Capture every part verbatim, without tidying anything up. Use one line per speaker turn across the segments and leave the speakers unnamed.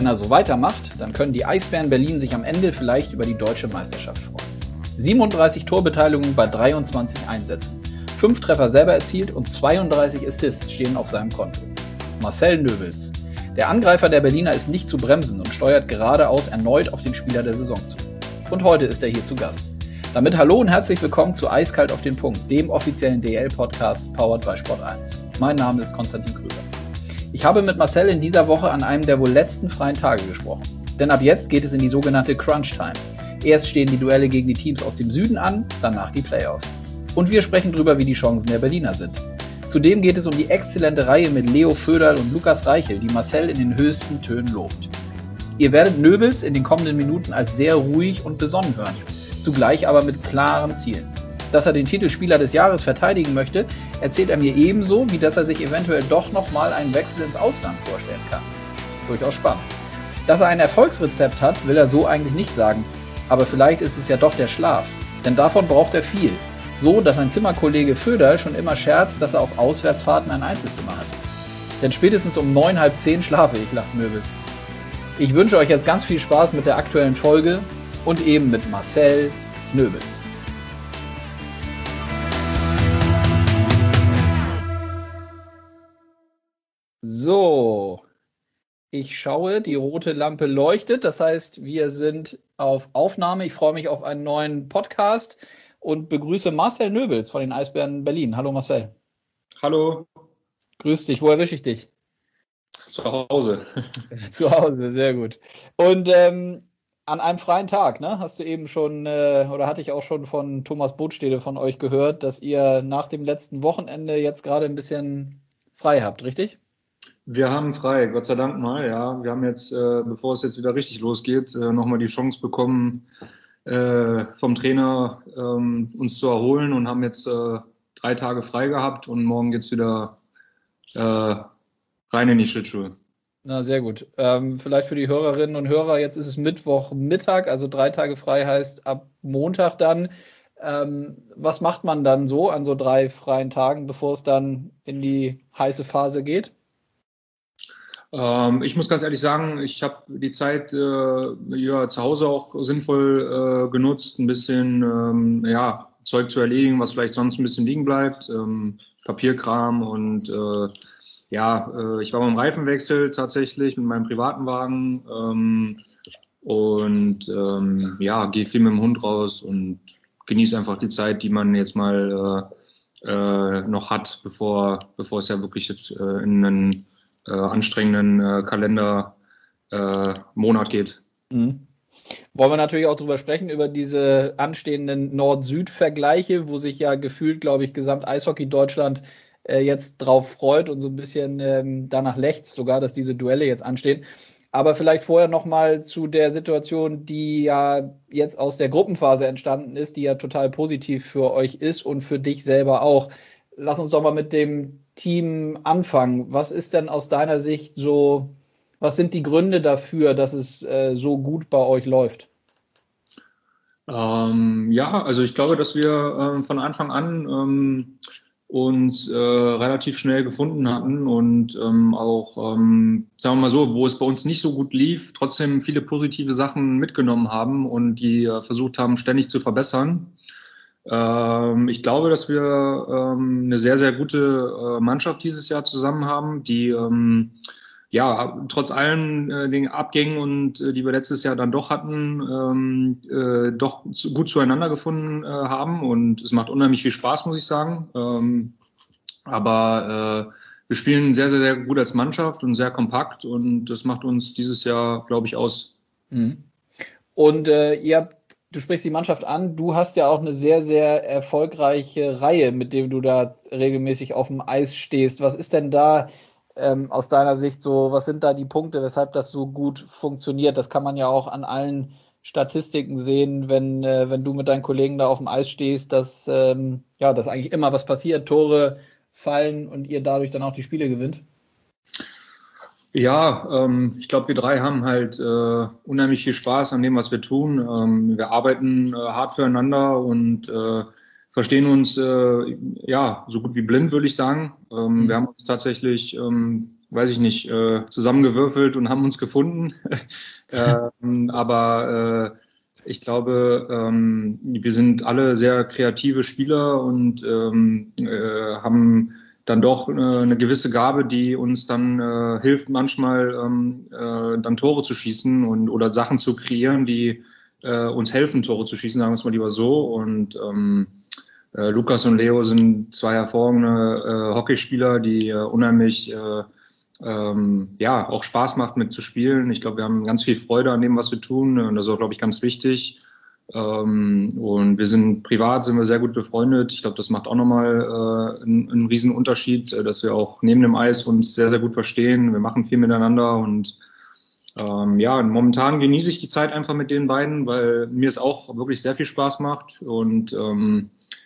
Wenn er so weitermacht, dann können die Eisbären Berlin sich am Ende vielleicht über die deutsche Meisterschaft freuen. siebenunddreißig Torbeteiligungen bei dreiundzwanzig Einsätzen. fünf Treffer selber erzielt und zweiunddreißig Assists stehen auf seinem Konto. Marcel Nöbels. Der Angreifer der Berliner ist nicht zu bremsen und steuert geradeaus erneut auf den Spieler der Saison zu. Und heute ist er hier zu Gast. Damit hallo und herzlich willkommen zu Eiskalt auf den Punkt, dem offiziellen D L-Podcast powered by Sport eins. Mein Name ist Konstantin Krüger. Ich habe mit Marcel in dieser Woche an einem der wohl letzten freien Tage gesprochen. Denn ab jetzt geht es in die sogenannte Crunch Time. Erst stehen die Duelle gegen die Teams aus dem Süden an, danach die Playoffs. Und wir sprechen drüber, wie die Chancen der Berliner sind. Zudem geht es um die exzellente Reihe mit Leo Föderl und Lukas Reichel, die Marcel in den höchsten Tönen lobt. Ihr werdet Nöbels in den kommenden Minuten als sehr ruhig und besonnen hören, zugleich aber mit klaren Zielen. Dass er den Titel Spieler des Jahres verteidigen möchte, erzählt er mir ebenso, wie dass er sich eventuell doch nochmal einen Wechsel ins Ausland vorstellen kann. Durchaus spannend. Dass er ein Erfolgsrezept hat, will er so eigentlich nicht sagen, aber vielleicht ist es ja doch der Schlaf, denn davon braucht er viel. So, dass sein Zimmerkollege Föderl schon immer scherzt, dass er auf Auswärtsfahrten ein Einzelzimmer hat. Denn spätestens um neun, halb zehn schlafe ich, lacht Nöbels. Ich wünsche euch jetzt ganz viel Spaß mit der aktuellen Folge und eben mit Marcel Nöbels. So, ich schaue, die rote Lampe leuchtet, das heißt, wir sind auf Aufnahme. Ich freue mich auf einen neuen Podcast und begrüße Marcel Nöbels von den Eisbären Berlin. Hallo Marcel.
Hallo.
Grüß dich, wo erwische ich dich?
Zu Hause.
Zu Hause, sehr gut. Und ähm, an einem freien Tag, ne, hast du eben schon, äh, oder hatte ich auch schon von Thomas Botstede von euch gehört, dass ihr nach dem letzten Wochenende jetzt gerade ein bisschen frei habt, richtig?
Wir haben frei, Gott sei Dank mal, ja. Wir haben jetzt, äh, bevor es jetzt wieder richtig losgeht, äh, nochmal die Chance bekommen, äh, vom Trainer ähm, uns zu erholen und haben jetzt äh, drei Tage frei gehabt und morgen geht's wieder äh, rein in die Schlittschuhe.
Na, sehr gut. Ähm, vielleicht für die Hörerinnen und Hörer, jetzt ist es Mittwochmittag, also drei Tage frei heißt ab Montag dann. Ähm, was macht man dann so an so drei freien Tagen, bevor es dann in die heiße Phase geht?
Ähm, ich muss ganz ehrlich sagen, ich habe die Zeit äh, ja, zu Hause auch sinnvoll äh, genutzt, ein bisschen ähm, ja, Zeug zu erledigen, was vielleicht sonst ein bisschen liegen bleibt, ähm, Papierkram und äh, ja, äh, ich war beim Reifenwechsel tatsächlich mit meinem privaten Wagen ähm, und ähm, ja, gehe viel mit dem Hund raus und genieße einfach die Zeit, die man jetzt mal äh, äh, noch hat, bevor, bevor es ja wirklich jetzt äh, in einen Äh, anstrengenden äh, Kalendermonat äh, geht.
Mhm. Wollen wir natürlich auch drüber sprechen, über diese anstehenden Nord-Süd-Vergleiche, wo sich ja gefühlt, glaube ich, Gesamt-Eishockey Deutschland äh, jetzt drauf freut und so ein bisschen ähm, danach lechzt sogar, dass diese Duelle jetzt anstehen. Aber vielleicht vorher nochmal zu der Situation, die ja jetzt aus der Gruppenphase entstanden ist, die ja total positiv für euch ist und für dich selber auch. Lass uns doch mal mit dem Team anfangen. Was ist denn aus deiner Sicht so, was sind die Gründe dafür, dass es äh, so gut bei euch läuft?
Ähm, ja, also ich glaube, dass wir ähm, von Anfang an ähm, uns äh, relativ schnell gefunden hatten und ähm, auch, ähm, sagen wir mal so, wo es bei uns nicht so gut lief, trotzdem viele positive Sachen mitgenommen haben und die äh, versucht haben, ständig zu verbessern. Ähm, ich glaube, dass wir ähm, eine sehr, sehr gute äh, Mannschaft dieses Jahr zusammen haben, die ähm, ja trotz allen äh, den Abgängen und äh, die wir letztes Jahr dann doch hatten, ähm, äh, doch zu, gut zueinander gefunden äh, haben und es macht unheimlich viel Spaß, muss ich sagen. Ähm, aber äh, wir spielen sehr, sehr, sehr gut als Mannschaft und sehr kompakt und das macht uns dieses Jahr, glaube ich, aus.
Mhm. Und äh, ihr habt, du sprichst die Mannschaft an, du hast ja auch eine sehr, sehr erfolgreiche Reihe, mit dem du da regelmäßig auf dem Eis stehst. Was ist denn da ähm, aus deiner Sicht so, was sind da die Punkte, weshalb das so gut funktioniert? Das kann man ja auch an allen Statistiken sehen, wenn, äh, wenn du mit deinen Kollegen da auf dem Eis stehst, dass, ähm, ja, dass eigentlich immer was passiert, Tore fallen und ihr dadurch dann auch die Spiele gewinnt.
Ja, ähm, ich glaube, wir drei haben halt äh, unheimlich viel Spaß an dem, was wir tun. Ähm, wir arbeiten äh, hart füreinander und äh, verstehen uns äh, ja so gut wie blind, würde ich sagen. Ähm, wir
Mhm.
haben uns tatsächlich ähm, weiß ich nicht, äh, zusammengewürfelt und haben uns gefunden. ähm, aber äh, ich glaube, ähm, wir sind alle sehr kreative Spieler und ähm, äh, haben dann doch äh, eine gewisse Gabe, die uns dann äh, hilft, manchmal ähm, äh, dann Tore zu schießen und oder Sachen zu kreieren, die äh, uns helfen, Tore zu schießen, sagen wir es mal lieber so. Und ähm, äh, Lukas und Leo sind zwei hervorragende äh, Hockeyspieler, die äh, unheimlich äh, ähm, ja auch Spaß macht mitzuspielen. Ich glaube, wir haben ganz viel Freude an dem, was wir tun, und das ist auch, glaube ich, ganz wichtig. Ähm, und wir sind privat, sind wir sehr gut befreundet. Ich glaube, das macht auch nochmal äh, einen, einen riesen Unterschied, äh, dass wir auch neben dem Eis uns sehr, sehr gut verstehen. Wir machen viel miteinander und ähm, ja, momentan genieße ich die Zeit einfach mit den beiden, weil mir es auch wirklich sehr viel Spaß macht. Und ähm,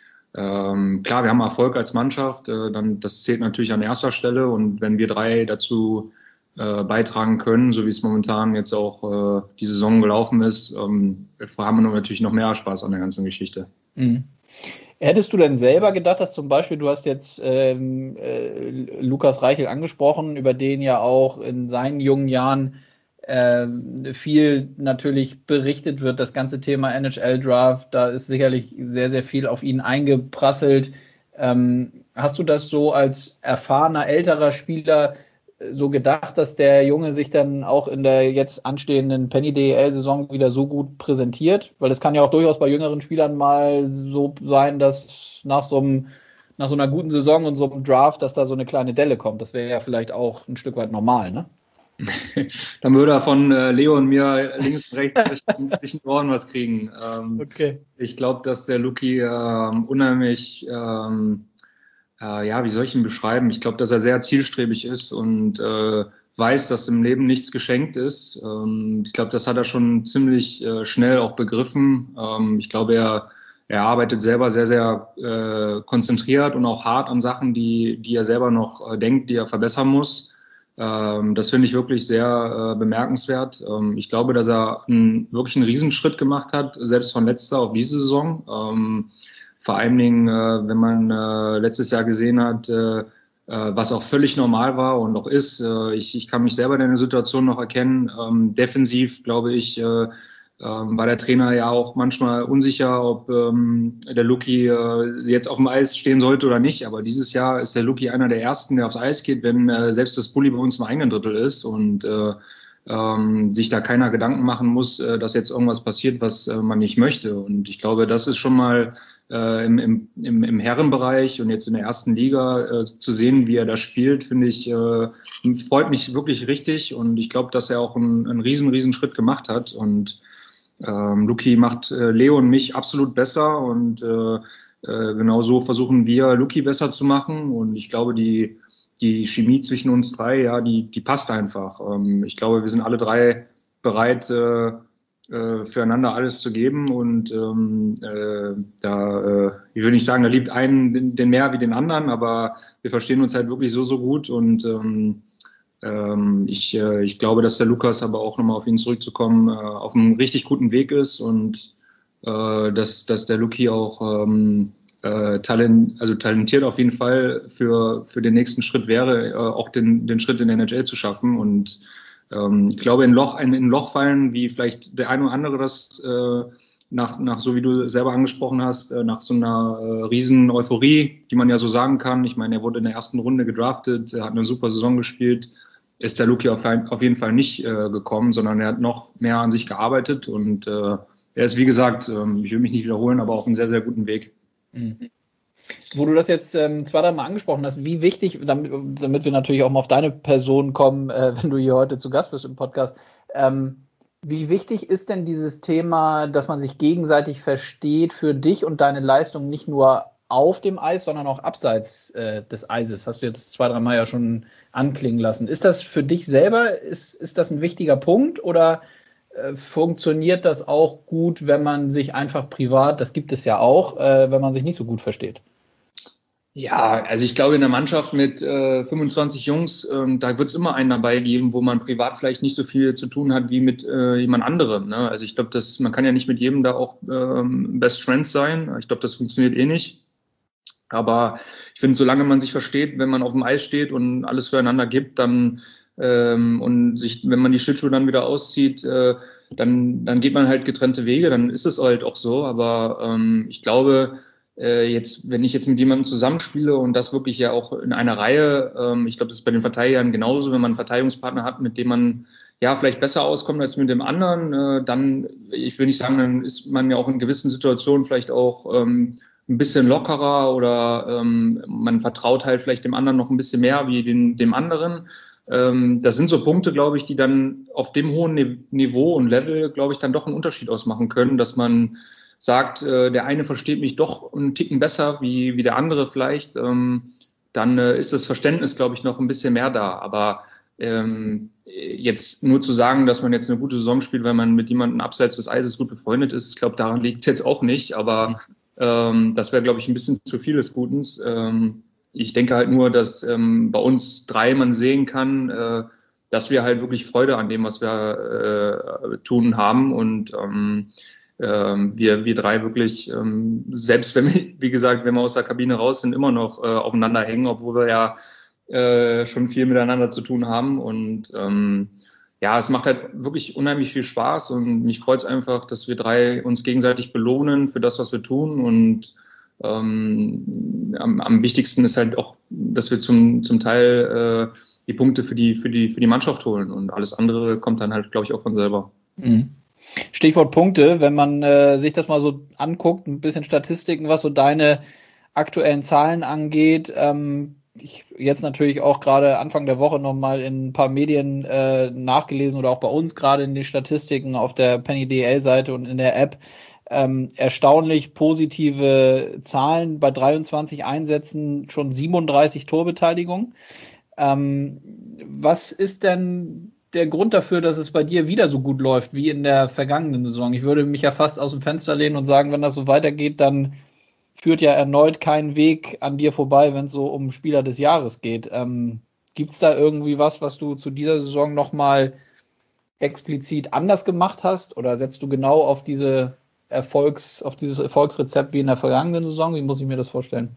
ähm, klar, wir haben Erfolg als Mannschaft, äh, dann das zählt natürlich an erster Stelle. Und wenn wir drei dazu äh, beitragen können, so wie es momentan jetzt auch äh, die Saison gelaufen ist, ähm, haben wir natürlich noch mehr Spaß an der ganzen Geschichte.
Mhm. Hättest du denn selber gedacht, dass zum Beispiel, du hast jetzt ähm, äh, Lukas Reichel angesprochen, über den ja auch in seinen jungen Jahren äh, viel natürlich berichtet wird, das ganze Thema N H L-Draft, da ist sicherlich sehr, sehr viel auf ihn eingeprasselt. Ähm, hast du das so als erfahrener, älterer Spieler so gedacht, dass der Junge sich dann auch in der jetzt anstehenden Penny D E L-Saison wieder so gut präsentiert? Weil es kann ja auch durchaus bei jüngeren Spielern mal so sein, dass nach so einem, nach so einer guten Saison und so einem Draft, dass da so eine kleine Delle kommt. Das wäre ja vielleicht auch ein Stück weit normal, ne?
Dann würde er von äh, Leo und mir links und rechts zwischen den Ohren was kriegen. Ähm,
okay.
Ich glaube, dass der Luki ähm, unheimlich ähm, äh, ja, wie soll ich ihn beschreiben? Ich glaube, dass er sehr zielstrebig ist und äh, weiß, dass im Leben nichts geschenkt ist. Ähm, ich glaube, das hat er schon ziemlich äh, schnell auch begriffen. Ähm, ich glaube, er, er arbeitet selber sehr, sehr äh, konzentriert und auch hart an Sachen, die, die er selber noch äh, denkt, die er verbessern muss. Ähm, das finde ich wirklich sehr äh, bemerkenswert. Ähm, ich glaube, dass er einen, wirklich einen Riesenschritt gemacht hat, selbst von letzter auf diese Saison. Ähm, vor allen Dingen, äh, wenn man äh, letztes Jahr gesehen hat, äh, äh, was auch völlig normal war und auch ist. Äh, ich, ich kann mich selber in der Situation noch erkennen. Ähm, defensiv, glaube ich, äh, ähm, war der Trainer ja auch manchmal unsicher, ob ähm, der Luki äh, jetzt auf dem Eis stehen sollte oder nicht. Aber dieses Jahr ist der Luki einer der Ersten, der aufs Eis geht, wenn äh, selbst das Bulli bei uns im eigenen Drittel ist und äh, ähm, sich da keiner Gedanken machen muss, äh, dass jetzt irgendwas passiert, was äh, man nicht möchte. Und ich glaube, das ist schon mal äh, im, im, im Herrenbereich und jetzt in der ersten Liga äh, zu sehen, wie er da spielt, finde ich, äh, freut mich wirklich richtig. Und ich glaube, dass er auch einen, einen riesen, riesen Schritt gemacht hat. Und ähm, Luki macht äh, Leo und mich absolut besser und äh, äh, genau so versuchen wir, Luki besser zu machen. Und ich glaube, die, die Chemie zwischen uns drei, ja, die, die passt einfach. Ähm, ich glaube, wir sind alle drei bereit, äh, äh, füreinander alles zu geben. Und ähm, äh, da, äh, ich will nicht sagen, da liebt einen den, den mehr wie den anderen, aber wir verstehen uns halt wirklich so, so gut. Und ähm, ähm, ich, äh, ich glaube, dass der Lukas, aber auch nochmal auf ihn zurückzukommen, äh, auf einem richtig guten Weg ist und äh, dass, dass der Luki auch ähm, äh, talent, also talentiert auf jeden Fall für, für den nächsten Schritt wäre, äh, auch den, den Schritt in der N H L zu schaffen. Und ähm, ich glaube, in Loch, in, in Loch fallen, wie vielleicht der eine oder andere das äh, nach, nach, so wie du selber angesprochen hast, äh, nach so einer äh, riesen Euphorie, die man ja so sagen kann. Ich meine, er wurde in der ersten Runde gedraftet, er hat eine super Saison gespielt, ist der Luki auf, auf jeden Fall nicht äh, gekommen, sondern er hat noch mehr an sich gearbeitet und äh, er ist, wie gesagt, ähm, ich will mich nicht wiederholen, aber auf einem sehr, sehr guten Weg.
Mhm. Wo du das jetzt ähm, zwei, drei Mal angesprochen hast, wie wichtig, damit, damit wir natürlich auch mal auf deine Person kommen, äh, wenn du hier heute zu Gast bist im Podcast, ähm, wie wichtig ist denn dieses Thema, dass man sich gegenseitig versteht für dich und deine Leistung nicht nur auf dem Eis, sondern auch abseits äh, des Eises? Hast du jetzt zwei, drei Mal ja schon anklingen lassen. Ist das für dich selber, ist, ist das ein wichtiger Punkt oder äh, funktioniert das auch gut, wenn man sich einfach privat, das gibt es ja auch, äh, wenn man sich nicht so gut versteht?
Ja, also ich glaube, in der Mannschaft mit äh, fünfundzwanzig Jungs, ähm, da wird es immer einen dabei geben, wo man privat vielleicht nicht so viel zu tun hat wie mit äh, jemand anderem. Ne? Also ich glaube, dass man kann ja nicht mit jedem da auch ähm, Best Friends sein. Ich glaube, das funktioniert eh nicht. Aber ich finde, solange man sich versteht, wenn man auf dem Eis steht und alles füreinander gibt, dann ähm, und sich, wenn man die Schlittschuhe dann wieder auszieht, äh, dann, dann geht man halt getrennte Wege, dann ist es halt auch so. Aber ähm, ich glaube, äh, jetzt, wenn ich jetzt mit jemandem zusammenspiele und das wirklich ja auch in einer Reihe, ähm, ich glaube, das ist bei den Verteidigern genauso, wenn man einen Verteidigungspartner hat, mit dem man ja vielleicht besser auskommt als mit dem anderen, äh, dann, ich will nicht sagen, dann ist man ja auch in gewissen Situationen vielleicht auch ähm, ein bisschen lockerer oder ähm, man vertraut halt vielleicht dem anderen noch ein bisschen mehr wie den, dem anderen. Ähm, das sind so Punkte, glaube ich, die dann auf dem hohen Niveau und Level, glaube ich, dann doch einen Unterschied ausmachen können, dass man sagt, äh, der eine versteht mich doch einen Ticken besser wie, wie der andere vielleicht. Ähm, dann äh, ist das Verständnis, glaube ich, noch ein bisschen mehr da. Aber ähm, jetzt nur zu sagen, dass man jetzt eine gute Saison spielt, weil man mit jemandem abseits des Eises gut befreundet ist, ich glaube, daran liegt es jetzt auch nicht. Aber ähm, das wäre, glaube ich, ein bisschen zu viel des Guten. Ähm, ich denke halt nur, dass ähm, bei uns drei man sehen kann, äh, dass wir halt wirklich Freude an dem, was wir äh, tun haben und ähm, ähm, wir, wir drei wirklich, ähm, selbst wenn wir, wie gesagt, wenn wir aus der Kabine raus sind, immer noch äh, aufeinander hängen, obwohl wir ja äh, schon viel miteinander zu tun haben und ähm, ja, es macht halt wirklich unheimlich viel Spaß und mich freut es einfach, dass wir drei uns gegenseitig belohnen für das, was wir tun und ähm, am, am wichtigsten ist halt auch, dass wir zum, zum Teil äh, die Punkte für die, für die, für die Mannschaft holen und alles andere kommt dann halt, glaube ich, auch von selber.
Mhm. Stichwort Punkte, wenn man äh, sich das mal so anguckt, ein bisschen Statistiken, was so deine aktuellen Zahlen angeht. Ähm, ich jetzt natürlich auch gerade Anfang der Woche nochmal in ein paar Medien äh, nachgelesen oder auch bei uns gerade in den Statistiken auf der Penny D L-Seite und in der App. Ähm, erstaunlich positive Zahlen bei dreiundzwanzig Einsätzen, schon siebenunddreißig Torbeteiligung. Ähm, was ist denn der Grund dafür, dass es bei dir wieder so gut läuft wie in der vergangenen Saison? Ich würde mich ja fast aus dem Fenster lehnen und sagen, wenn das so weitergeht, dann führt ja erneut kein Weg an dir vorbei, wenn es so um Spieler des Jahres geht. Ähm, gibt es da irgendwie was, was du zu dieser Saison nochmal explizit anders gemacht hast? Oder setzt du genau auf diese Erfolgs, auf dieses Erfolgsrezept wie in der vergangenen Saison? Wie muss ich mir das vorstellen?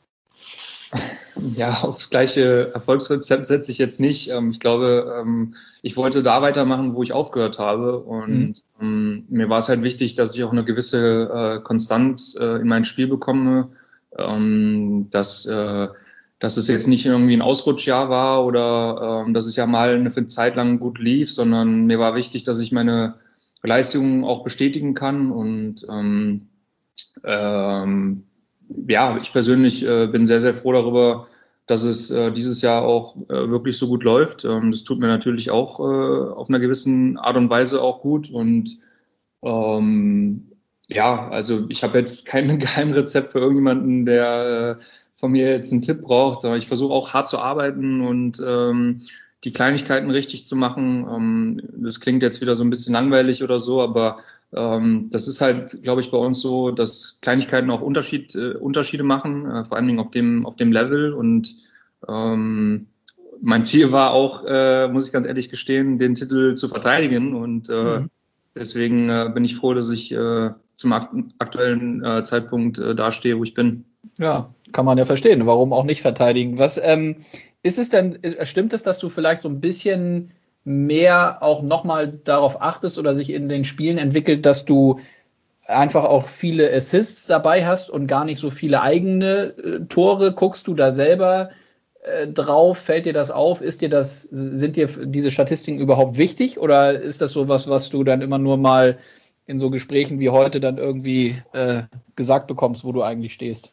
Ja, aufs gleiche Erfolgsrezept setze ich jetzt nicht. Ich glaube, ich wollte da weitermachen, wo ich aufgehört habe. Und mhm. mir war es halt wichtig, dass ich auch eine gewisse Konstanz in mein Spiel bekomme. Dass, dass es jetzt nicht irgendwie ein Ausrutschjahr war oder dass es ja mal eine Zeit lang gut lief, sondern mir war wichtig, dass ich meine Leistungen auch bestätigen kann. Und ähm, ähm, ja, ich persönlich äh, bin sehr, sehr froh darüber, dass es äh, dieses Jahr auch äh, wirklich so gut läuft. Ähm, das tut mir natürlich auch äh, auf einer gewissen Art und Weise auch gut. Und ähm, ja, also ich habe jetzt kein Geheimrezept für irgendjemanden, der äh, von mir jetzt einen Tipp braucht. Aber ich versuche auch hart zu arbeiten und ähm, die Kleinigkeiten richtig zu machen. Ähm, das klingt jetzt wieder so ein bisschen langweilig oder so, aber ähm, das ist halt, glaube ich, bei uns so, dass Kleinigkeiten auch Unterschied, äh, Unterschiede machen, äh, vor allen Dingen auf dem, auf dem Level. Und ähm, mein Ziel war auch, äh, muss ich ganz ehrlich gestehen, den Titel zu verteidigen. Und äh, mhm. deswegen äh, bin ich froh, dass ich äh, zum akt aktuellen äh, Zeitpunkt äh, dastehe, wo ich bin.
Ja, kann man ja verstehen. Warum auch nicht verteidigen? Was ähm, ist es denn, stimmt es, dass du vielleicht so ein bisschen mehr auch nochmal darauf achtest oder sich in den Spielen entwickelt, dass du einfach auch viele Assists dabei hast und gar nicht so viele eigene äh, Tore? Guckst du da selber äh, drauf? Fällt dir das auf? Ist dir das, sind dir diese Statistiken überhaupt wichtig oder ist das sowas, was du dann immer nur mal in so Gesprächen wie heute dann irgendwie äh, gesagt bekommst, wo du eigentlich stehst?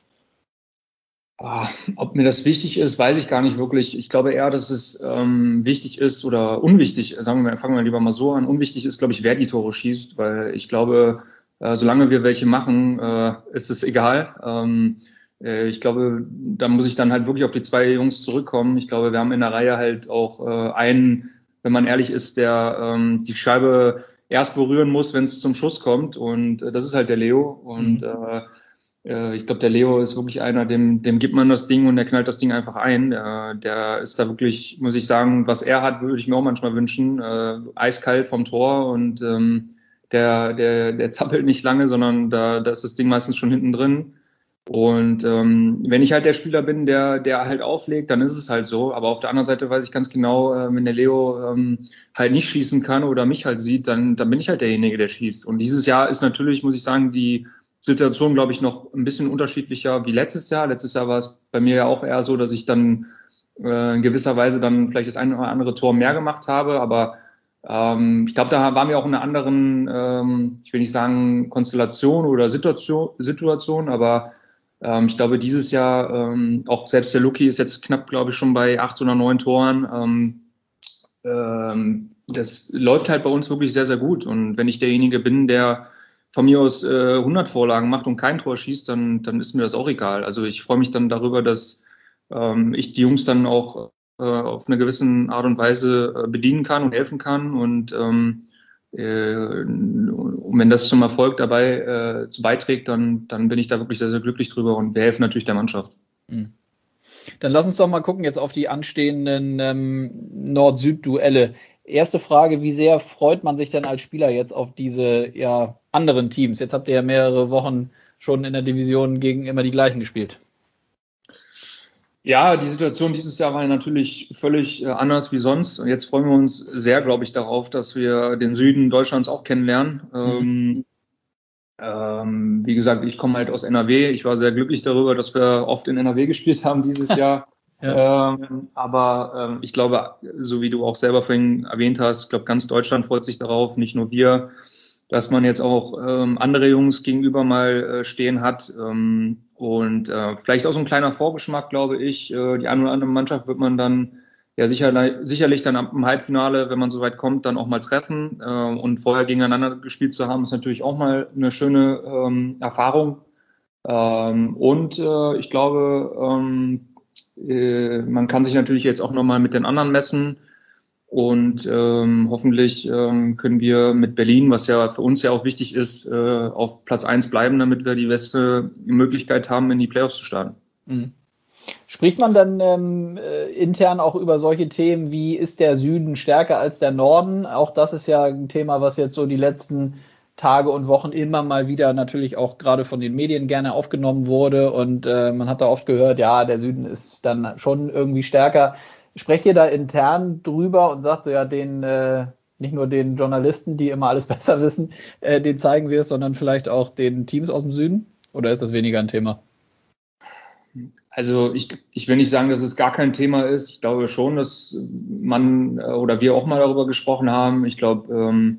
Ah, ob mir das wichtig ist, weiß ich gar nicht wirklich. Ich glaube eher, dass es ähm, wichtig ist oder unwichtig, sagen wir, fangen wir lieber mal so an. Unwichtig ist, glaube ich, wer die Tore schießt, weil ich glaube, äh, solange wir welche machen, äh, ist es egal. Ähm, äh, ich glaube, da muss ich dann halt wirklich auf die zwei Jungs zurückkommen. Ich glaube, wir haben in der Reihe halt auch äh, einen, wenn man ehrlich ist, der ähm, die Scheibe erst berühren muss, wenn es zum Schuss kommt. Und äh, das ist halt der Leo. Und mhm. äh, ich glaube, der Leo ist wirklich einer, dem, dem gibt man das Ding und der knallt das Ding einfach ein. Der, der ist da wirklich, muss ich sagen, was er hat, würde ich mir auch manchmal wünschen. Äh, eiskalt vom Tor und ähm, der, der, der zappelt nicht lange, sondern da, da ist das Ding meistens schon hinten drin. Und ähm, wenn ich halt der Spieler bin, der, der halt auflegt, dann ist es halt so. Aber auf der anderen Seite weiß ich ganz genau, äh, wenn der Leo ähm, halt nicht schießen kann oder mich halt sieht, dann, dann bin ich halt derjenige, der schießt. Und dieses Jahr ist natürlich, muss ich sagen, die Situation, glaube ich, noch ein bisschen unterschiedlicher wie letztes Jahr. Letztes Jahr war es bei mir ja auch eher so, dass ich dann äh, in gewisser Weise dann vielleicht das eine oder andere Tor mehr gemacht habe. Aber ähm, ich glaube, da waren wir auch in einer anderen, ähm, ich will nicht sagen Konstellation oder Situation, Situation, aber ähm, ich glaube, dieses Jahr, ähm, auch selbst der Luki ist jetzt knapp, glaube ich, schon bei acht oder neun Toren. Ähm, ähm, das läuft halt bei uns wirklich sehr, sehr gut. Und wenn ich derjenige bin, der von mir aus äh, hundert Vorlagen macht und kein Tor schießt, dann, dann ist mir das auch egal. Also ich freue mich dann darüber, dass ähm, ich die Jungs dann auch äh, auf eine gewisse Art und Weise äh, bedienen kann und helfen kann. Und ähm, äh, und wenn das zum Erfolg dabei äh, zu beiträgt, dann, dann bin ich da wirklich sehr, sehr glücklich drüber und wir helfen natürlich der Mannschaft.
Mhm. Dann lass uns doch mal gucken jetzt auf die anstehenden ähm, Nord-Süd-Duelle. Erste Frage, wie sehr freut man sich denn als Spieler jetzt auf diese ja, anderen Teams? Jetzt habt ihr ja mehrere Wochen schon in der Division gegen immer die gleichen gespielt.
Ja, die Situation dieses Jahr war ja natürlich völlig äh, anders wie sonst. Und jetzt freuen wir uns sehr, glaube ich, darauf, dass wir den Süden Deutschlands auch kennenlernen. Mhm. Ähm, ähm, wie gesagt, ich komme halt aus N R W. Ich war sehr glücklich darüber, dass wir oft in N R W gespielt haben dieses Jahr. Ja. Ähm, aber ähm, ich glaube, so wie du auch selber vorhin erwähnt hast, ich glaube, ganz Deutschland freut sich darauf, nicht nur wir, dass man jetzt auch ähm, andere Jungs gegenüber mal äh, stehen hat. Ähm, und äh, vielleicht auch so ein kleiner Vorgeschmack, glaube ich. Äh, die eine oder andere Mannschaft wird man dann ja sicher, sicherlich dann am Halbfinale, wenn man so weit kommt, dann auch mal treffen. Äh, und vorher gegeneinander gespielt zu haben, ist natürlich auch mal eine schöne ähm, Erfahrung. Ähm, und äh, ich glaube, ähm, äh, man kann sich natürlich jetzt auch nochmal mit den anderen messen. Und ähm, hoffentlich ähm, können wir mit Berlin, was ja für uns ja auch wichtig ist, äh, auf Platz eins bleiben, damit wir die beste Möglichkeit haben, in die Playoffs zu starten.
Mhm. Spricht man dann ähm, äh, intern auch über solche Themen wie, ist der Süden stärker als der Norden? Auch das ist ja ein Thema, was jetzt so die letzten Tage und Wochen immer mal wieder natürlich auch gerade von den Medien gerne aufgenommen wurde. Und äh, man hat da oft gehört, ja, der Süden ist dann schon irgendwie stärker. Sprecht ihr da intern drüber und sagt so, ja, den äh, nicht nur den Journalisten, die immer alles besser wissen, äh, den zeigen wir es, sondern vielleicht auch den Teams aus dem Süden? Oder ist das weniger ein Thema?
Also ich, ich will nicht sagen, dass es gar kein Thema ist. Ich glaube schon, dass man oder wir auch mal darüber gesprochen haben. Ich glaube, ähm,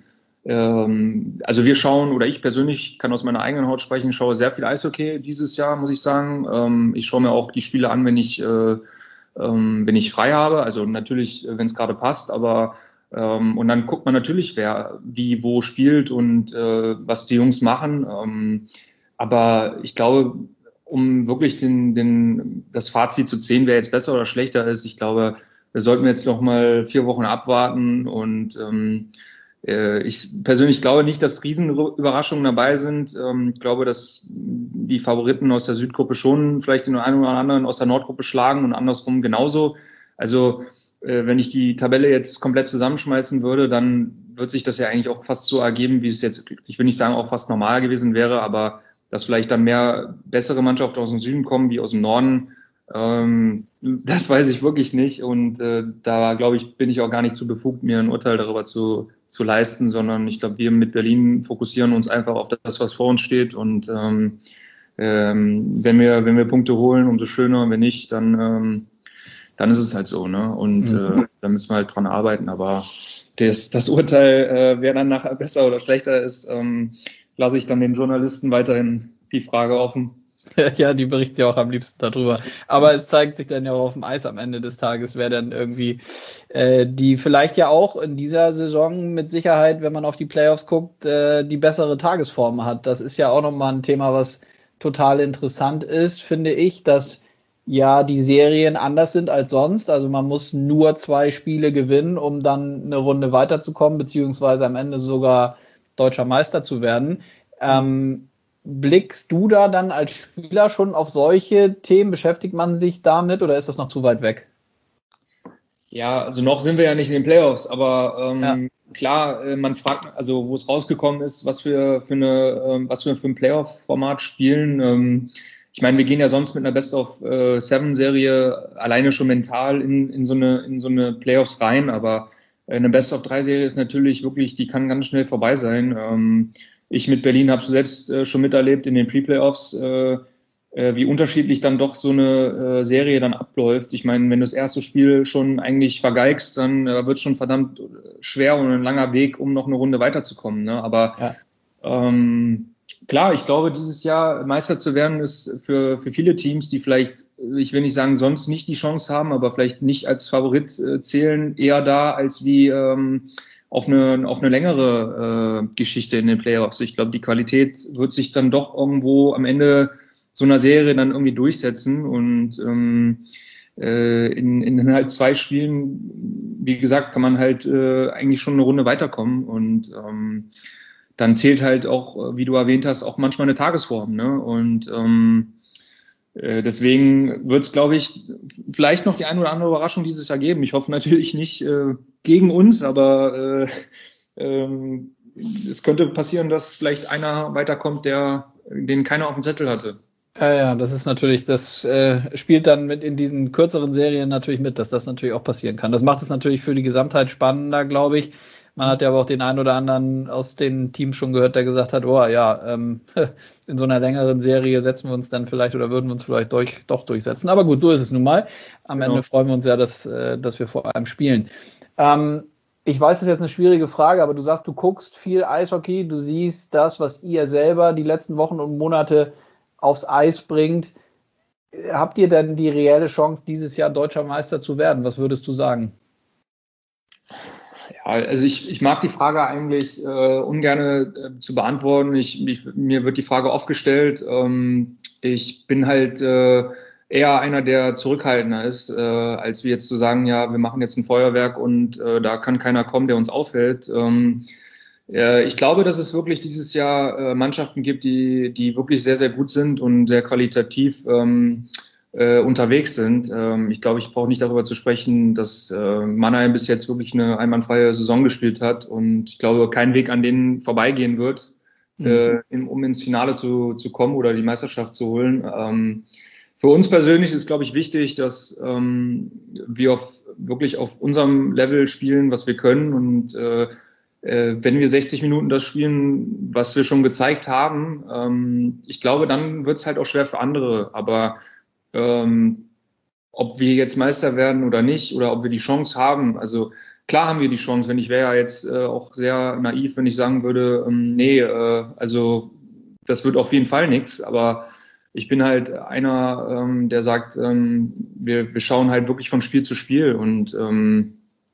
ähm, also wir schauen, oder ich persönlich kann aus meiner eigenen Haut sprechen, schaue sehr viel Eishockey dieses Jahr, muss ich sagen. Ähm, ich schaue mir auch die Spiele an, wenn ich, äh, ähm, wenn ich frei habe. Also natürlich, wenn es gerade passt, aber ähm, und dann guckt man natürlich, wer wie wo spielt und äh, was die Jungs machen. Ähm, aber ich glaube, um wirklich den, den, das Fazit zu ziehen, wer jetzt besser oder schlechter ist, ich glaube, da sollten wir jetzt noch mal vier Wochen abwarten. Und ähm, äh, ich persönlich glaube nicht, dass Riesenüberraschungen dabei sind. Ähm, ich glaube, dass die Favoriten aus der Südgruppe schon vielleicht den einen oder anderen aus der Nordgruppe schlagen und andersrum genauso. Also äh, wenn ich die Tabelle jetzt komplett zusammenschmeißen würde, dann wird sich das ja eigentlich auch fast so ergeben, wie es jetzt, ich will nicht sagen, auch fast normal gewesen wäre, aber dass vielleicht dann mehr bessere Mannschaften aus dem Süden kommen wie aus dem Norden, ähm, das weiß ich wirklich nicht. Und äh, da, glaube ich, bin ich auch gar nicht zu befugt, mir ein Urteil darüber zu, zu leisten, sondern ich glaube, wir mit Berlin fokussieren uns einfach auf das, was vor uns steht. Und ähm, ähm, wenn wir, wenn wir Punkte holen, umso schöner. Wenn nicht, dann, ähm, dann ist es halt so, ne? Und mhm. äh, da müssen wir halt dran arbeiten. Aber das, das Urteil, äh, wer dann nachher besser oder schlechter ist, ähm, lasse ich dann den Journalisten weiterhin die Frage offen.
Ja, die berichten ja auch am liebsten darüber. Aber es zeigt sich dann ja auch auf dem Eis am Ende des Tages, wer dann irgendwie äh, die vielleicht ja auch in dieser Saison mit Sicherheit, wenn man auf die Playoffs guckt, äh, die bessere Tagesform hat. Das ist ja auch nochmal ein Thema, was total interessant ist, finde ich, dass ja die Serien anders sind als sonst. Also man muss nur zwei Spiele gewinnen, um dann eine Runde weiterzukommen, beziehungsweise am Ende sogar deutscher Meister zu werden. Ähm, blickst du da dann als Spieler schon auf solche Themen? Beschäftigt man sich damit oder ist das noch zu weit weg?
Ja, also noch sind wir ja nicht in den Playoffs, aber ähm, ja. klar, äh, man fragt, also wo es rausgekommen ist, was wir für eine, ähm, was wir für ein Playoff-Format spielen. Ähm, ich meine, wir gehen ja sonst mit einer Best-of-Seven-Serie alleine schon mental in, in, so eine, in so eine Playoffs rein, aber eine Best-of-Drei-Serie ist natürlich wirklich, die kann ganz schnell vorbei sein. Ähm, ich mit Berlin habe selbst äh, schon miterlebt in den Pre-Playoffs, äh, äh, wie unterschiedlich dann doch so eine äh, Serie dann abläuft. Ich meine, wenn du das erste Spiel schon eigentlich vergeigst, dann äh, wird es schon verdammt schwer und ein langer Weg, um noch eine Runde weiterzukommen. Ne? Aber
Ja.
ähm, klar, ich glaube, dieses Jahr Meister zu werden, ist für, für viele Teams, die vielleicht, ich will nicht sagen, sonst nicht die Chance haben, aber vielleicht nicht als Favorit äh, zählen, eher da als wie ähm, auf eine, auf eine längere äh, Geschichte in den Playoffs. Ich glaube, die Qualität wird sich dann doch irgendwo am Ende so einer Serie dann irgendwie durchsetzen und ähm, äh, in, in halt zwei Spielen, wie gesagt, kann man halt äh, eigentlich schon eine Runde weiterkommen und ähm, dann zählt halt auch, wie du erwähnt hast, auch manchmal eine Tagesform. Ne? Und ähm, äh, deswegen wird es, glaube ich, vielleicht noch die eine oder andere Überraschung dieses Jahr geben. Ich hoffe natürlich nicht äh, gegen uns, aber äh, ähm, es könnte passieren, dass vielleicht einer weiterkommt, der den keiner auf dem Zettel hatte.
Ja, ja, das ist natürlich, das äh, spielt dann mit in diesen kürzeren Serien natürlich mit, dass das natürlich auch passieren kann. Das macht es natürlich für die Gesamtheit spannender, glaube ich. Man hat ja aber auch den einen oder anderen aus den Teams schon gehört, der gesagt hat, oh ja, ähm, in so einer längeren Serie setzen wir uns dann vielleicht oder würden wir uns vielleicht durch, doch durchsetzen. Aber gut, so ist es nun mal. Am genau. Ende freuen wir uns ja, dass, äh, dass wir vor allem spielen. Ähm, ich weiß, das ist jetzt eine schwierige Frage, aber du sagst, du guckst viel Eishockey, du siehst das, was ihr selber die letzten Wochen und Monate aufs Eis bringt. Habt ihr denn die reelle Chance, dieses Jahr deutscher Meister zu werden? Was würdest du sagen?
Ja, also ich, ich mag die Frage eigentlich äh, ungern äh, zu beantworten. Ich, ich, mir wird die Frage oft gestellt. Ähm, ich bin halt äh, eher einer, der zurückhaltender ist, äh, als wie jetzt zu sagen, ja, wir machen jetzt ein Feuerwerk und äh, da kann keiner kommen, der uns aufhält. Ähm, äh, ich glaube, dass es wirklich dieses Jahr äh, Mannschaften gibt, die, die wirklich sehr, sehr gut sind und sehr qualitativ ähm, Äh, unterwegs sind. Ähm, ich glaube, ich brauche nicht darüber zu sprechen, dass äh, Mannheim bis jetzt wirklich eine einwandfreie Saison gespielt hat und ich glaube, kein Weg an denen vorbeigehen wird, mhm. äh, in, um ins Finale zu, zu kommen oder die Meisterschaft zu holen. Ähm, für uns persönlich ist, glaube ich, wichtig, dass ähm, wir auf, wirklich auf unserem Level spielen, was wir können und äh, äh, wenn wir sechzig Minuten das spielen, was wir schon gezeigt haben, ähm, ich glaube, dann wird es halt auch schwer für andere, aber Ähm, ob wir jetzt Meister werden oder nicht oder ob wir die Chance haben. Also klar haben wir die Chance, wenn ich wäre ja jetzt äh, auch sehr naiv, wenn ich sagen würde, ähm, nee, äh, also das wird auf jeden Fall nichts. Aber ich bin halt einer, ähm, der sagt, ähm, wir, wir schauen halt wirklich von Spiel zu Spiel und ähm,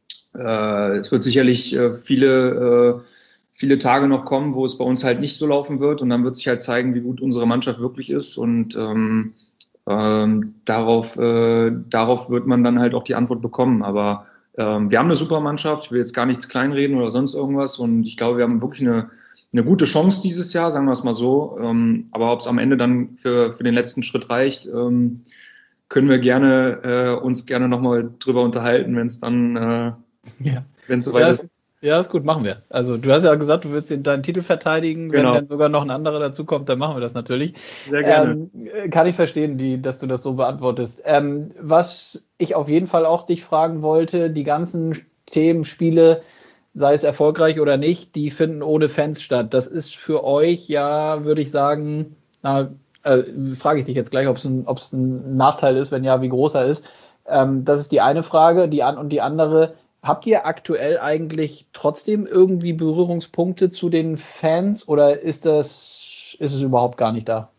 äh, es wird sicherlich äh, viele, äh, viele Tage noch kommen, wo es bei uns halt nicht so laufen wird und dann wird sich halt zeigen, wie gut unsere Mannschaft wirklich ist und ähm, Ähm, darauf, äh, darauf wird man dann halt auch die Antwort bekommen. Aber ähm, wir haben eine super Mannschaft. Ich will jetzt gar nichts kleinreden oder sonst irgendwas. Und ich glaube, wir haben wirklich eine, eine gute Chance dieses Jahr, sagen wir es mal so. Ähm, aber ob es am Ende dann für, für den letzten Schritt reicht, ähm, können wir gerne äh, uns gerne nochmal drüber unterhalten, wenn es dann, äh,
ja.
wenn es soweit
ja,
ist.
Ja, ist gut, machen wir. Also du hast ja gesagt, du willst deinen Titel verteidigen. Genau. Wenn dann sogar noch ein anderer dazukommt, dann machen wir das natürlich.
Sehr gerne.
Ähm, kann ich verstehen, die, dass du das so beantwortest. Ähm, was ich auf jeden Fall auch dich fragen wollte, die ganzen Themen, Spiele, sei es erfolgreich oder nicht, die finden ohne Fans statt. Das ist für euch ja, würde ich sagen, na, äh, frage ich dich jetzt gleich, ob es ein, ein Nachteil ist, wenn ja, wie groß er ist. Ähm, das ist die eine Frage. Die an und die andere, habt ihr aktuell eigentlich trotzdem irgendwie Berührungspunkte zu den Fans oder ist das, ist es überhaupt gar nicht da?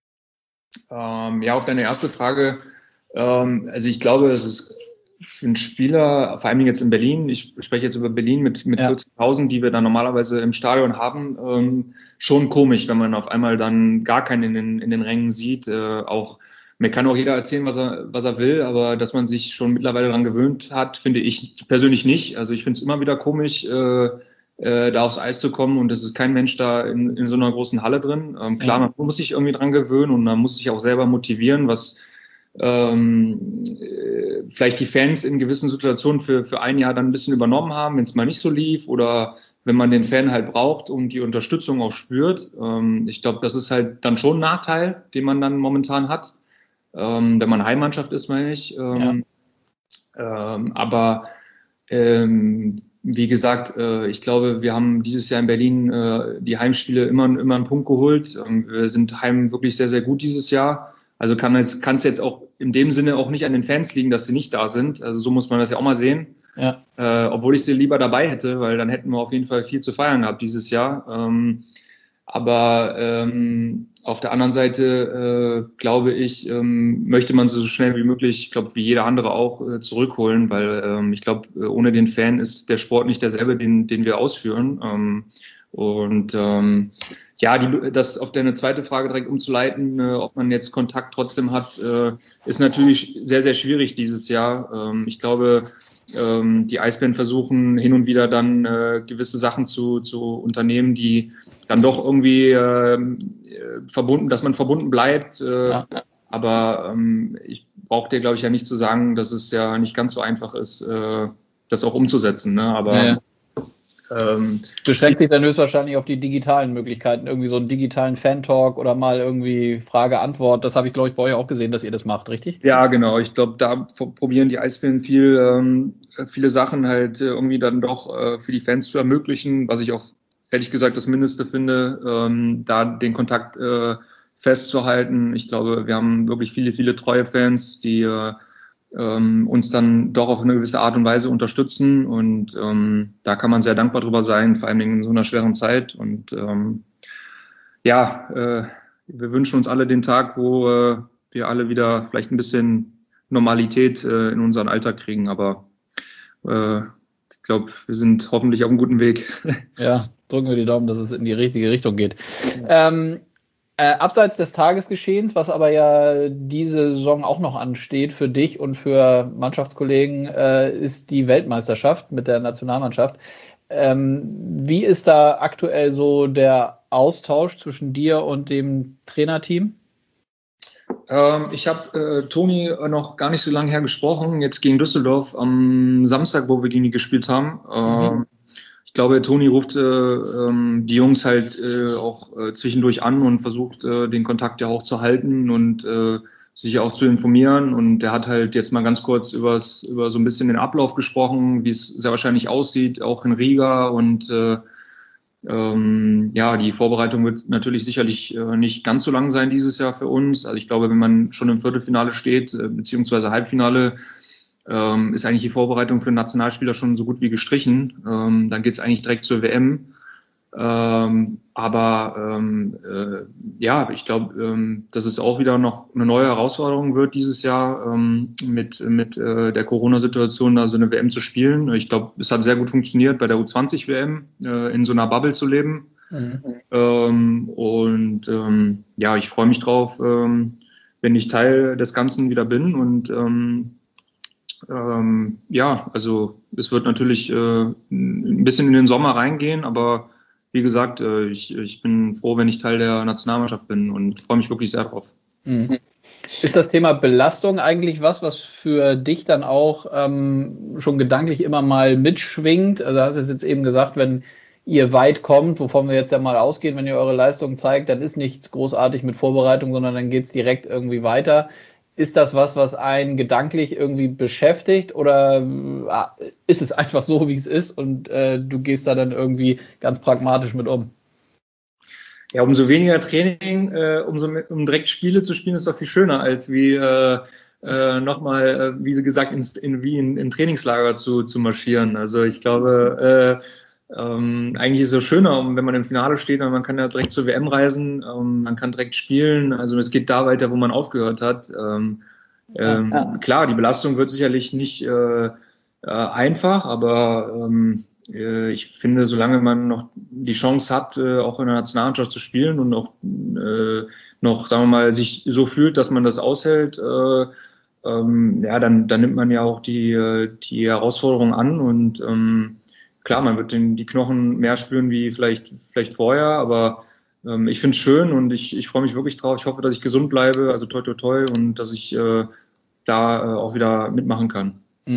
Ähm, ja, auf deine erste Frage. Ähm, also ich glaube, es ist für einen Spieler, vor allem jetzt in Berlin, ich spreche jetzt über Berlin mit, mit ja. vierzigtausend, die wir dann normalerweise im Stadion haben, ähm, schon komisch, wenn man auf einmal dann gar keinen in den, in den Rängen sieht. Äh, auch Mir kann auch jeder erzählen, was er, was er will, aber dass man sich schon mittlerweile daran gewöhnt hat, finde ich persönlich nicht. Also ich finde es immer wieder komisch, äh, äh, da aufs Eis zu kommen und es ist kein Mensch da in, in so einer großen Halle drin. Ähm, klar, man muss sich irgendwie dran gewöhnen und man muss sich auch selber motivieren, was ähm, äh, vielleicht die Fans in gewissen Situationen für, für ein Jahr dann ein bisschen übernommen haben, wenn es mal nicht so lief oder wenn man den Fan halt braucht und die Unterstützung auch spürt. Ähm, ich glaube, das ist halt dann schon ein Nachteil, den man dann momentan hat, ähm, wenn man Heimmannschaft ist, meine ich. Ähm, ja. ähm, aber ähm, wie gesagt, äh, ich glaube, wir haben dieses Jahr in Berlin äh, die Heimspiele immer, immer einen Punkt geholt. Ähm, wir sind heim wirklich sehr, sehr gut dieses Jahr. Also kann es kann es jetzt auch in dem Sinne auch nicht an den Fans liegen, dass sie nicht da sind. Also so muss man das ja auch mal sehen.
Ja.
Äh, obwohl ich sie lieber dabei hätte, weil dann hätten wir auf jeden Fall viel zu feiern gehabt dieses Jahr. Ähm, aber ähm, auf der anderen Seite äh, glaube ich, ähm, möchte man sie so schnell wie möglich, ich glaube wie jeder andere auch, äh, zurückholen, weil ähm, ich glaube, ohne den Fan ist der Sport nicht derselbe, den, den wir ausführen. Ähm, und ähm, ja, die, das auf deine zweite Frage direkt umzuleiten, äh, ob man jetzt Kontakt trotzdem hat, äh, ist natürlich sehr, sehr schwierig dieses Jahr. Ähm, ich glaube, ähm, die Eisbären versuchen hin und wieder dann äh, gewisse Sachen zu, zu unternehmen, die dann doch irgendwie äh, verbunden, dass man verbunden bleibt. Äh, ja. Aber ähm, ich brauche dir, glaube ich, ja nicht zu sagen, dass es ja nicht ganz so einfach ist, äh, das auch umzusetzen. Ne? Aber
ja, ja. Ähm, beschränkt sich dann höchstwahrscheinlich auf die digitalen Möglichkeiten, irgendwie so einen digitalen Fan-Talk oder mal irgendwie Frage-Antwort. Das habe ich, glaube ich, bei euch auch gesehen, dass ihr das macht, richtig?
Ja, genau. Ich glaube, da probieren die Eisbären viel, ähm, viele Sachen halt irgendwie dann doch äh, für die Fans zu ermöglichen, was ich auch ehrlich gesagt das Mindeste finde, ähm, da den Kontakt äh, festzuhalten. Ich glaube, wir haben wirklich viele, viele treue Fans, die äh, ähm, uns dann doch auf eine gewisse Art und Weise unterstützen und ähm, da kann man sehr dankbar drüber sein, vor allem in so einer schweren Zeit und ähm, ja, äh, wir wünschen uns alle den Tag, wo äh, wir alle wieder vielleicht ein bisschen Normalität äh, in unseren Alltag kriegen, aber äh, ich glaube, wir sind hoffentlich auf einem guten Weg.
Ja, drücken wir die Daumen, dass es in die richtige Richtung geht. Ja. Ähm, Äh, abseits des Tagesgeschehens, was aber ja diese Saison auch noch ansteht für dich und für Mannschaftskollegen, äh, ist die Weltmeisterschaft mit der Nationalmannschaft. Ähm, wie ist da aktuell so der Austausch zwischen dir und dem Trainerteam?
Ähm, ich habe äh, Toni noch gar nicht so lange her gesprochen, jetzt gegen Düsseldorf am Samstag, wo wir gegen die gespielt haben. Ähm, mhm. Ich glaube, Toni ruft äh, ähm, die Jungs halt äh, auch äh, zwischendurch an und versucht, äh, den Kontakt ja auch zu halten und äh, sich auch zu informieren. Und der hat halt jetzt mal ganz kurz übers, über so ein bisschen den Ablauf gesprochen, wie es sehr wahrscheinlich aussieht, auch in Riga. Und äh, ähm, ja, die Vorbereitung wird natürlich sicherlich äh, nicht ganz so lang sein dieses Jahr für uns. Also ich glaube, wenn man schon im Viertelfinale steht, äh, beziehungsweise Halbfinale, Ähm, ist eigentlich die Vorbereitung für einen Nationalspieler schon so gut wie gestrichen. Ähm, dann geht es eigentlich direkt zur W M. Ähm, aber ähm, äh, ja, ich glaube, ähm, dass es auch wieder noch eine neue Herausforderung wird dieses Jahr ähm, mit, mit äh, der Corona-Situation, da so eine W M zu spielen. Ich glaube, es hat sehr gut funktioniert, bei der U zwanzig W M äh, in so einer Bubble zu leben. Mhm. Ähm, und ähm, ja, ich freue mich drauf, ähm, wenn ich Teil des Ganzen wieder bin und ähm, Ähm, ja, also es wird natürlich äh, ein bisschen in den Sommer reingehen, aber wie gesagt, äh, ich, ich bin froh, wenn ich Teil der Nationalmannschaft bin und freue mich wirklich sehr drauf.
Mhm. Ist das Thema Belastung eigentlich was, was für dich dann auch ähm, schon gedanklich immer mal mitschwingt? Also hast du es jetzt eben gesagt, wenn ihr weit kommt, wovon wir jetzt ja mal ausgehen, wenn ihr eure Leistung zeigt, dann ist nichts großartig mit Vorbereitung, sondern dann geht es direkt irgendwie weiter. Ist das was, was einen gedanklich irgendwie beschäftigt oder äh, ist es einfach so, wie es ist und äh, du gehst da dann irgendwie ganz pragmatisch mit um?
Ja, umso weniger Training, äh, umso mehr, um direkt Spiele zu spielen, ist doch viel schöner, als wie äh, äh, nochmal, äh, wie gesagt, ins, in, wie in, in Trainingslager zu, zu marschieren. Also ich glaube, äh, Ähm, eigentlich ist es so schöner, wenn man im Finale steht, und man kann ja direkt zur W M reisen, ähm, man kann direkt spielen, also es geht da weiter, wo man aufgehört hat. Ähm, ähm, ja, ja. Klar, die Belastung wird sicherlich nicht äh, äh, einfach, aber ähm, äh, ich finde, solange man noch die Chance hat, äh, auch in der Nationalmannschaft zu spielen und auch äh, noch, sagen wir mal, sich so fühlt, dass man das aushält, äh, ähm, ja, dann, dann nimmt man ja auch die, die Herausforderung an und ähm, klar, man wird den, die Knochen mehr spüren wie vielleicht, vielleicht vorher, aber ähm, ich finde es schön und ich, ich freue mich wirklich drauf. Ich hoffe, dass ich gesund bleibe, also toi toi toi und dass ich äh, da äh, auch wieder mitmachen kann.
Mhm.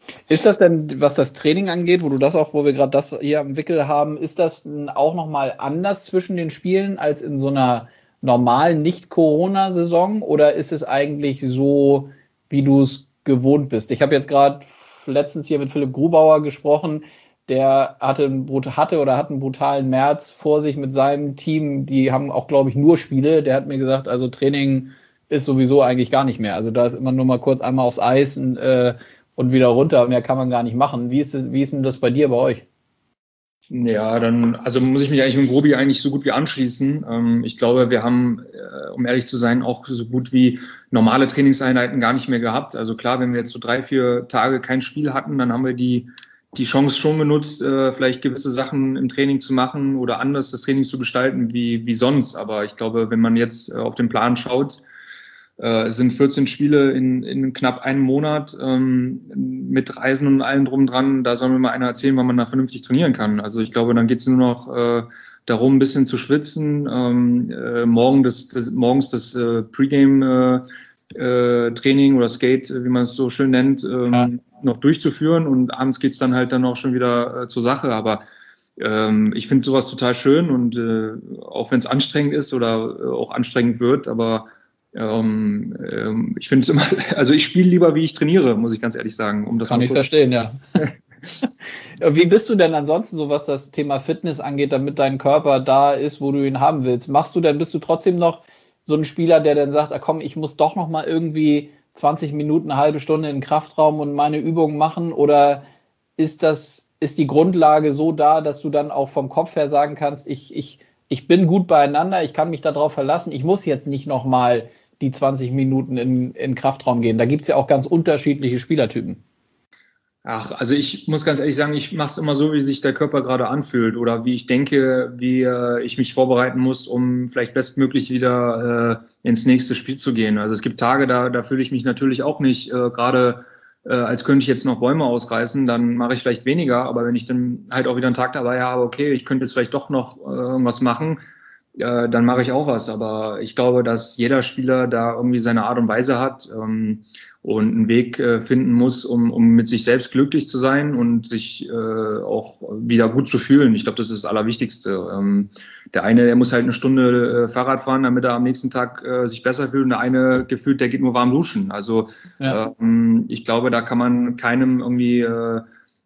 Ist das denn, was das Training angeht, wo du das auch, wo wir gerade das hier am Wickel haben, ist das auch nochmal anders zwischen den Spielen als in so einer normalen Nicht-Corona-Saison oder ist es eigentlich so, wie du es gewohnt bist? Ich habe jetzt gerade letztens hier mit Philipp Grubauer gesprochen, der hatte, einen, hatte oder hat einen brutalen März vor sich mit seinem Team, die haben auch, glaube ich, nur Spiele. Der hat mir gesagt, also Training ist sowieso eigentlich gar nicht mehr. Also da ist immer nur mal kurz einmal aufs Eis und äh, und wieder runter. Mehr kann man gar nicht machen. Wie ist, wie ist denn das bei dir, bei euch?
Ja, dann, also muss ich mich eigentlich mit Grobi eigentlich so gut wie anschließen. Ähm, ich glaube, wir haben, äh, um ehrlich zu sein, auch so gut wie normale Trainingseinheiten gar nicht mehr gehabt. Also klar, wenn wir jetzt so drei, vier Tage kein Spiel hatten, dann haben wir die, die Chance schon genutzt, äh, vielleicht gewisse Sachen im Training zu machen oder anders das Training zu gestalten wie, wie sonst. Aber ich glaube, wenn man jetzt äh, auf den Plan schaut, Äh, es sind vierzehn Spiele in, in knapp einem Monat ähm, mit Reisen und allem drum dran. Da soll mir mal einer erzählen, wann man da vernünftig trainieren kann. Also ich glaube, dann geht es nur noch äh, darum, ein bisschen zu schwitzen, ähm, äh, morgen das, das, morgens das äh, Pre-Game äh, äh, Training oder Skate, wie man es so schön nennt, ähm, ja. noch durchzuführen und abends geht's dann halt dann auch schon wieder äh, zur Sache. Aber ähm, ich finde sowas total schön und äh, auch wenn es anstrengend ist oder äh, auch anstrengend wird, aber Ähm, ähm, ich finde es immer, also ich spiele lieber, wie ich trainiere, muss ich ganz ehrlich sagen. Um das
Kann ich verstehen, ja. Wie bist du denn ansonsten so, was das Thema Fitness angeht, damit dein Körper da ist, wo du ihn haben willst? Machst du denn, bist du trotzdem noch so ein Spieler, der dann sagt, ah, komm, ich muss doch noch mal irgendwie zwanzig Minuten, eine halbe Stunde in den Kraftraum und meine Übungen machen? Oder ist das, ist die Grundlage so da, dass du dann auch vom Kopf her sagen kannst, ich, ich, ich bin gut beieinander, ich kann mich darauf verlassen, ich muss jetzt nicht noch mal die zwanzig Minuten in, in Kraftraum gehen. Da gibt es ja auch ganz unterschiedliche Spielertypen.
Ach, also ich muss ganz ehrlich sagen, ich mache es immer so, wie sich der Körper gerade anfühlt oder wie ich denke, wie äh, ich mich vorbereiten muss, um vielleicht bestmöglich wieder äh, ins nächste Spiel zu gehen. Also es gibt Tage, da, da fühle ich mich natürlich auch nicht äh, gerade, äh, als könnte ich jetzt noch Bäume ausreißen, dann mache ich vielleicht weniger, aber wenn ich dann halt auch wieder einen Tag dabei habe, okay, ich könnte jetzt vielleicht doch noch äh, irgendwas machen, äh, dann mache ich auch was. Aber ich glaube, dass jeder Spieler da irgendwie seine Art und Weise hat ähm, und einen Weg äh, finden muss, um, um mit sich selbst glücklich zu sein und sich äh, auch wieder gut zu fühlen. Ich glaube, das ist das Allerwichtigste. Ähm, der eine, der muss halt eine Stunde äh, Fahrrad fahren, damit er am nächsten Tag äh, sich besser fühlt. Und der eine gefühlt, der geht nur warm duschen. Also ja. ähm, ich glaube, da kann man keinem irgendwie äh,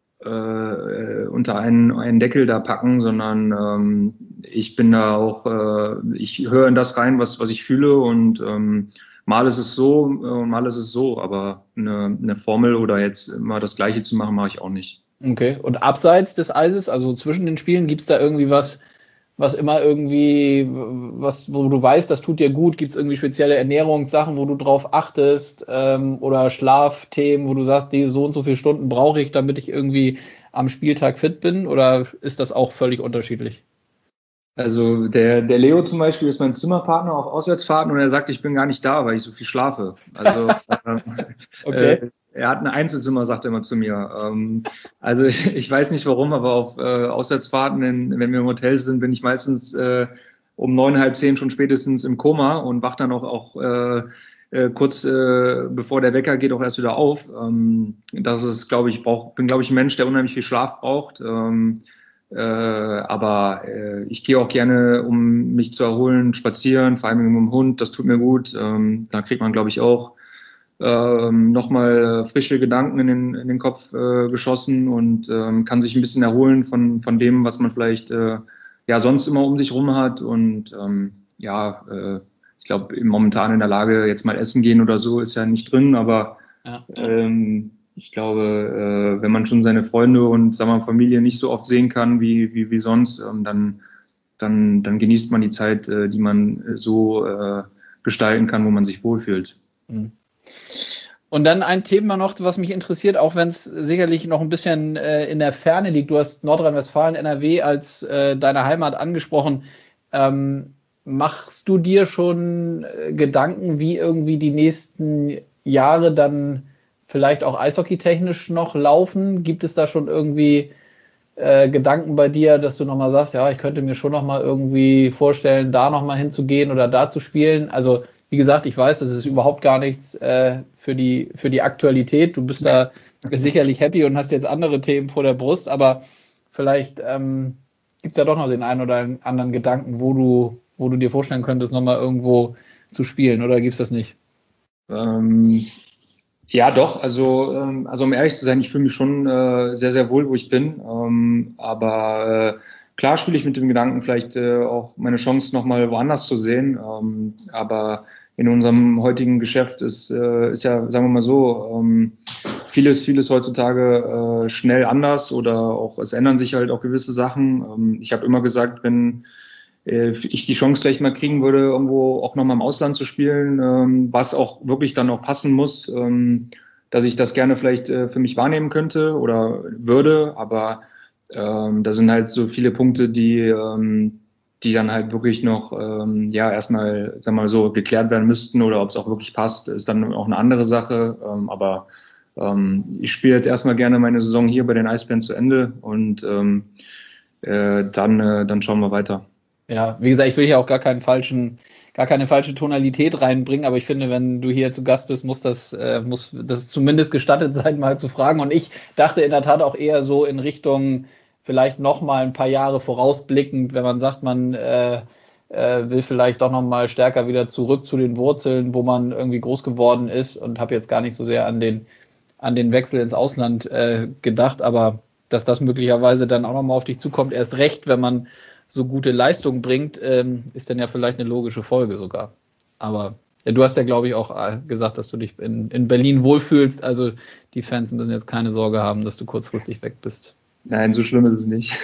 äh, unter einen, einen Deckel da packen, sondern ähm, ich bin da auch, äh, ich höre in das rein, was, was ich fühle und ähm, mal ist es so und mal ist es so, aber eine, eine Formel oder jetzt immer das Gleiche zu machen, mache ich auch nicht.
Okay, und abseits des Eises, also zwischen den Spielen, gibt es da irgendwie was, was immer irgendwie, was, wo du weißt, das tut dir gut? Gibt es irgendwie spezielle Ernährungssachen, wo du drauf achtest ähm, oder Schlafthemen, wo du sagst, die so und so viele Stunden brauche ich, damit ich irgendwie am Spieltag fit bin? Oder ist das auch völlig unterschiedlich?
Also der, der Leo zum Beispiel ist mein Zimmerpartner auf Auswärtsfahrten und er sagt, ich bin gar nicht da, weil ich so viel schlafe. Also äh, okay. äh, er hat ein Einzelzimmer, sagt er immer zu mir. Ähm, also ich, ich weiß nicht warum, aber auf äh, Auswärtsfahrten, in, wenn wir im Hotel sind, bin ich meistens äh, um neun, halb zehn schon spätestens im Koma und wach dann auch, auch äh, äh, kurz äh, bevor der Wecker geht auch erst wieder auf. Ähm, das ist, glaube ich, brauch, bin glaube ich ein Mensch, der unheimlich viel Schlaf braucht. Ähm, Äh, aber äh, ich gehe auch gerne, um mich zu erholen, spazieren, vor allem mit dem Hund, das tut mir gut. Ähm, da kriegt man, glaube ich, auch ähm, nochmal frische Gedanken in den, in den Kopf äh, geschossen und ähm, kann sich ein bisschen erholen von, von dem, was man vielleicht äh, ja sonst immer um sich rum hat. Und ähm, ja, äh, ich glaube, momentan in der Lage, jetzt mal essen gehen oder so, ist ja nicht drin, aber ja, ja. Ähm, ich glaube, äh, wenn man schon seine Freunde und sagen wir mal, Familie nicht so oft sehen kann wie, wie, wie sonst, ähm, dann, dann, dann genießt man die Zeit, äh, die man so äh, gestalten kann, wo man sich wohlfühlt.
Und dann ein Thema noch, was mich interessiert, auch wenn es sicherlich noch ein bisschen äh, in der Ferne liegt. Du hast Nordrhein-Westfalen, N R W als äh, deine Heimat angesprochen. Ähm, machst du dir schon äh, Gedanken, wie irgendwie die nächsten Jahre dann vielleicht auch eishockeytechnisch noch laufen? Gibt es da schon irgendwie äh, Gedanken bei dir, dass du nochmal sagst, ja, ich könnte mir schon nochmal irgendwie vorstellen, da nochmal hinzugehen oder da zu spielen? Also wie gesagt, ich weiß, das ist überhaupt gar nichts äh, für die, für die Aktualität. Du bist da sicherlich happy und hast jetzt andere Themen vor der Brust, aber vielleicht ähm, gibt es ja doch noch den einen oder anderen Gedanken, wo du, wo du dir vorstellen könntest, nochmal irgendwo zu spielen, oder gibt es das nicht?
Ähm, ja, doch. Also, ähm, also um ehrlich zu sein, ich fühle mich schon äh, sehr, sehr wohl, wo ich bin. Ähm, aber äh, klar spiele ich mit dem Gedanken, vielleicht äh, auch meine Chance nochmal woanders zu sehen. Ähm, aber in unserem heutigen Geschäft ist, äh, ist ja, sagen wir mal so, ähm, vieles, vieles heutzutage äh, schnell anders oder auch es ändern sich halt auch gewisse Sachen. Ähm, ich habe immer gesagt, wenn äh, ich die Chance gleich mal kriegen würde, irgendwo auch nochmal im Ausland zu spielen, ähm, was auch wirklich dann auch passen muss, ähm, dass ich das gerne vielleicht äh, für mich wahrnehmen könnte oder würde. Aber ähm, da sind halt so viele Punkte, die, ähm, die dann halt wirklich noch, ähm, ja, erstmal, sagen wir mal so, geklärt werden müssten oder ob es auch wirklich passt, ist dann auch eine andere Sache. Ähm, aber ähm, ich spiele jetzt erstmal gerne meine Saison hier bei den Eisbären zu Ende und ähm, äh, dann, äh, dann schauen wir weiter.
Ja, wie gesagt, ich will hier auch gar keinen falschen, gar keine falsche Tonalität reinbringen, aber ich finde, wenn du hier zu Gast bist, muss das, äh, muss das zumindest gestattet sein, mal zu fragen. Und ich dachte in der Tat auch eher so in Richtung vielleicht noch mal ein paar Jahre vorausblickend, wenn man sagt, man äh, äh, will vielleicht doch noch mal stärker wieder zurück zu den Wurzeln, wo man irgendwie groß geworden ist, und habe jetzt gar nicht so sehr an den an den Wechsel ins Ausland äh, gedacht, aber dass das möglicherweise dann auch noch mal auf dich zukommt, erst recht, wenn man so gute Leistung bringt, ähm, ist dann ja vielleicht eine logische Folge sogar. Aber ja, du hast ja, glaube ich, auch äh, gesagt, dass du dich in, in Berlin wohlfühlst. Also die Fans müssen jetzt keine Sorge haben, dass du kurzfristig weg bist.
Nein, so schlimm ist es nicht.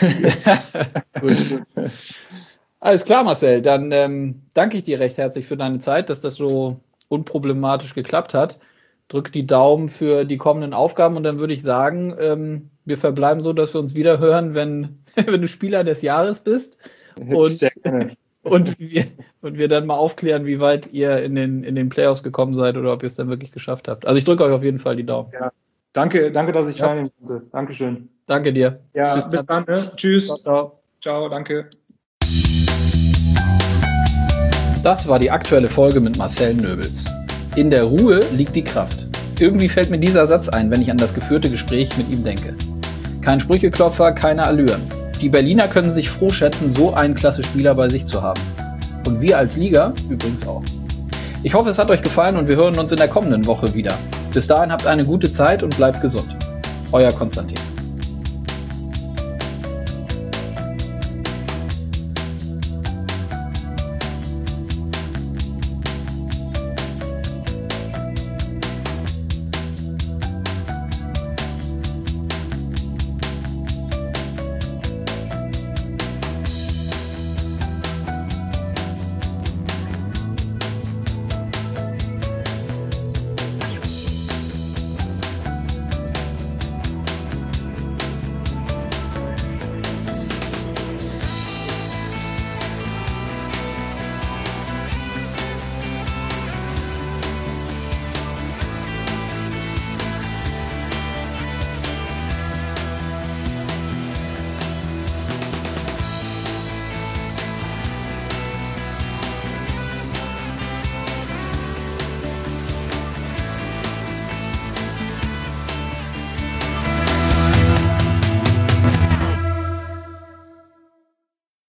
Gut, gut. Alles klar, Marcel. Dann ähm, danke ich dir recht herzlich für deine Zeit, dass das so unproblematisch geklappt hat. Drück die Daumen für die kommenden Aufgaben und dann würde ich sagen, ähm, wir verbleiben so, dass wir uns wieder hören, wenn, wenn du Spieler des Jahres bist und, und, wir, und wir dann mal aufklären, wie weit ihr in den, in den Playoffs gekommen seid oder ob ihr es dann wirklich geschafft habt. Also ich drücke euch auf jeden Fall die Daumen.
Ja. Danke, danke, dass ich ja. teilnehmen konnte. Dankeschön.
Danke dir.
Ja, bis, bis dann. dann ne? Tschüss.
Ciao, ciao.
Ciao, danke.
Das war die aktuelle Folge mit Marcel Nöbels. In der Ruhe liegt die Kraft. Irgendwie fällt mir dieser Satz ein, wenn ich an das geführte Gespräch mit ihm denke. Kein Sprücheklopfer, keine Allüren. Die Berliner können sich froh schätzen, so einen klasse Spieler bei sich zu haben. Und wir als Liga übrigens auch. Ich hoffe, es hat euch gefallen und wir hören uns in der kommenden Woche wieder. Bis dahin habt eine gute Zeit und bleibt gesund. Euer Konstantin.